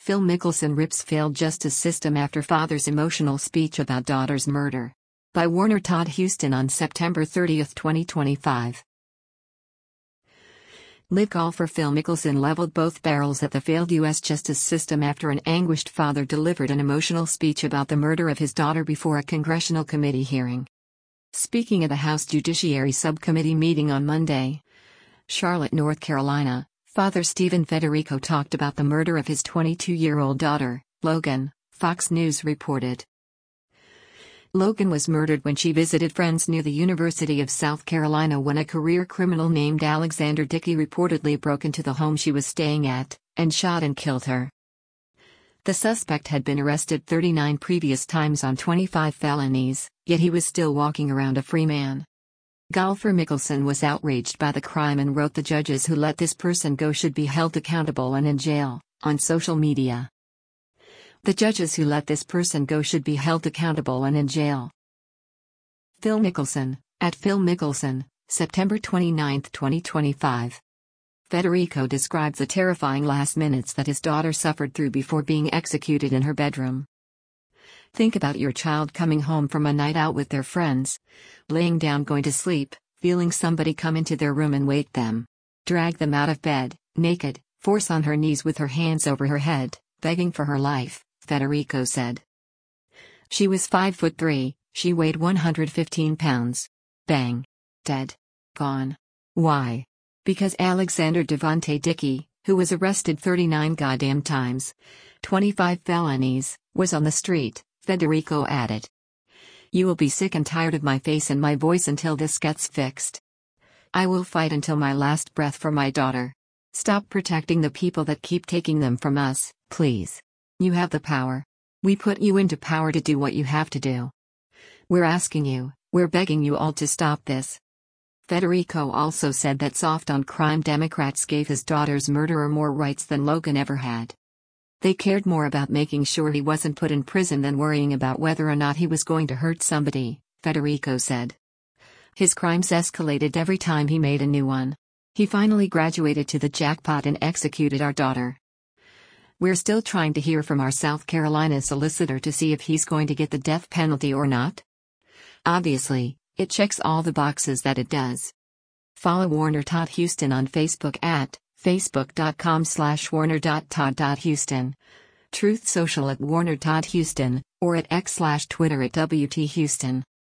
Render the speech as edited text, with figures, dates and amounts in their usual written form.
Phil Mickelson rips failed justice system after father's emotional speech about daughter's murder. By Warner Todd Huston on September 30, 2025. LIV golfer Phil Mickelson leveled both barrels at the failed U.S. justice system after an anguished father delivered an emotional speech about the murder of his daughter before a congressional committee hearing. Speaking at a House Judiciary Subcommittee meeting on Monday, Charlotte, North Carolina, Father Stephen Federico talked about the murder of his 22-year-old daughter, Logan, Fox News reported. Logan was murdered when she visited friends near the University of South Carolina when a career criminal named Alexander Dickey reportedly broke into the home she was staying at, and shot and killed her. The suspect had been arrested 39 previous times on 25 felonies, yet he was still walking around a free man. Golfer Mickelson was outraged by the crime and wrote the judges who let this person go should be held accountable and in jail, on social media. The judges who let this person go should be held accountable and in jail. Phil Mickelson, at Phil Mickelson, September 29, 2025. Federico described the terrifying last minutes that his daughter suffered through before being executed in her bedroom. Think about your child coming home from a night out with their friends, laying down going to sleep, feeling somebody come into their room and wake them. Drag them out of bed, naked, force on her knees with her hands over her head, begging for her life, Federico said. She was 5'3", she weighed 115 pounds. Bang. Dead. Gone. Why? Because Alexander Devontae Dickey, who was arrested 39 goddamn times, 25 felonies, was on the street, Federico added. You will be sick and tired of my face and my voice until this gets fixed. I will fight until my last breath for my daughter. Stop protecting the people that keep taking them from us, please. You have the power. We put you into power to do what you have to do. We're asking you, we're begging you all to stop this. Federico also said that soft on crime Democrats gave his daughter's murderer more rights than Logan ever had. They cared more about making sure he wasn't put in prison than worrying about whether or not he was going to hurt somebody, Federico said. His crimes escalated every time he made a new one. He finally graduated to the jackpot and executed our daughter. We're still trying to hear from our South Carolina solicitor to see if he's going to get the death penalty or not. Obviously, it checks all the boxes that it does. Follow Warner Todd Huston on Facebook at facebook.com/warner.todd.huston, Truth Social at Warner Todd Huston, or at X/Twitter at WT Huston.